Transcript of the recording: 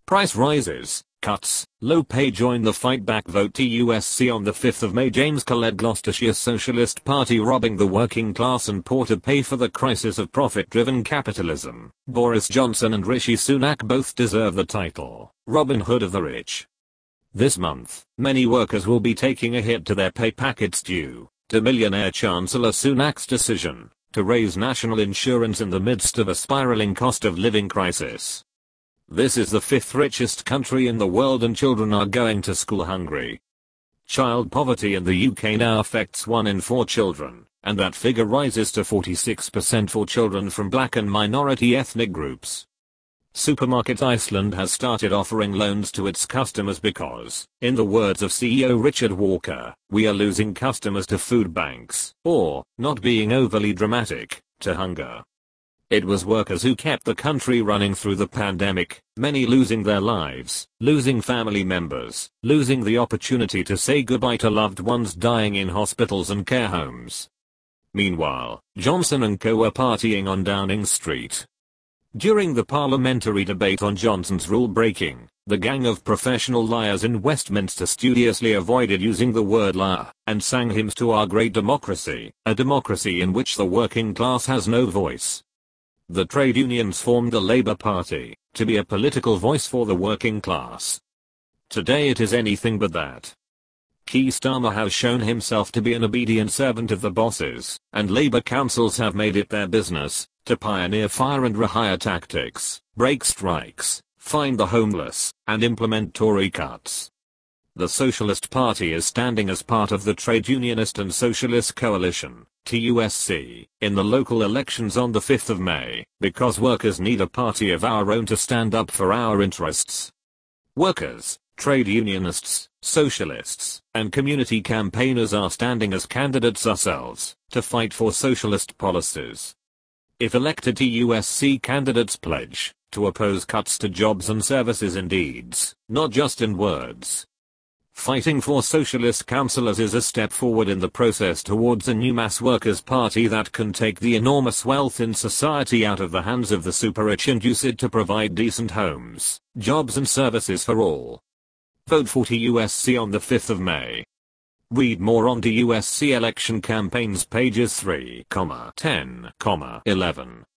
Price rises, cuts, low pay. Join the fight back. Vote TUSC on the 5th of May. James Collett. Gloucestershire Socialist Party robbing the working class and poor to pay for the crisis of profit-driven capitalism. Boris Johnson and Rishi Sunak both deserve the title, Robin Hood of the rich. This month, many workers will be taking a hit to their pay packets due to millionaire Chancellor Sunak's decision to raise national insurance in the midst of a spiraling cost of living crisis. This is the 5th richest country in the world and children are going to school hungry. Child poverty in the UK now affects 1 in 4 children, and that figure rises to 46% for children from black and minority ethnic groups. Supermarket Iceland has started offering loans to its customers because, in the words of CEO Richard Walker, we are losing customers to food banks, or, not being overly dramatic, to hunger. It was workers who kept the country running through the pandemic, many losing their lives, losing family members, losing the opportunity to say goodbye to loved ones dying in hospitals and care homes. Meanwhile, Johnson and co were partying on Downing Street. During the parliamentary debate on Johnson's rule-breaking, the gang of professional liars in Westminster studiously avoided using the word liar, and sang hymns to our great democracy, a democracy in which the working class has no voice. The trade unions formed the Labour Party to be a political voice for the working class. Today it is anything but that. Keir Starmer has shown himself to be an obedient servant of the bosses, and Labour councils have made it their business to pioneer fire and rehire tactics, break strikes, find the homeless, and implement Tory cuts. The Socialist Party is standing as part of the Trade Unionist and Socialist Coalition, TUSC, in the local elections on the 5th of May, because workers need a party of our own to stand up for our interests. Workers, trade unionists, socialists, and community campaigners are standing as candidates ourselves to fight for socialist policies. If elected, TUSC candidates pledge to oppose cuts to jobs and services in deeds, not just in words. Fighting for socialist councillors is a step forward in the process towards a new mass workers' party that can take the enormous wealth in society out of the hands of the super-rich and use it to provide decent homes, jobs and services for all. Vote for TUSC on the 5th of May. Read more on TUSC election campaigns pages 3, 10, 11.